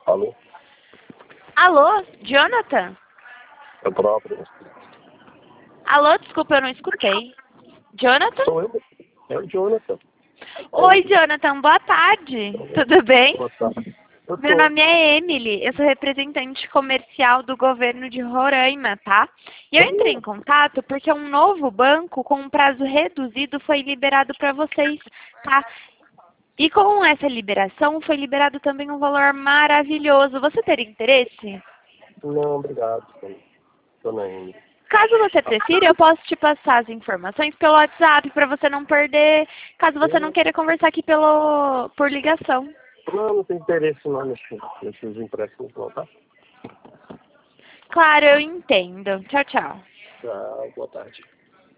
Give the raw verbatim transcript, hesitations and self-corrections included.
Alô? Alô, Jonathan? É o próprio. Alô, desculpa, eu não escutei. Jonathan? Sou eu. É o Jonathan. Oi, Jonathan, boa tarde. Tudo bem? Boa tarde. Eu Meu tô. nome é Emily, eu sou representante comercial do governo de Roraima, tá? E eu entrei em contato porque um novo banco com um prazo reduzido foi liberado para vocês, tá? E com essa liberação foi liberado também um valor maravilhoso. Você teria interesse? Não, obrigado. Tô na ainda. Caso você prefira, eu posso te passar as informações pelo WhatsApp para você não perder, caso você não queira conversar aqui pelo, por ligação. Não, não tem interesse não nesses, nesses empréstimos não, tá? Claro, eu entendo. Tchau, tchau. Tchau, boa tarde.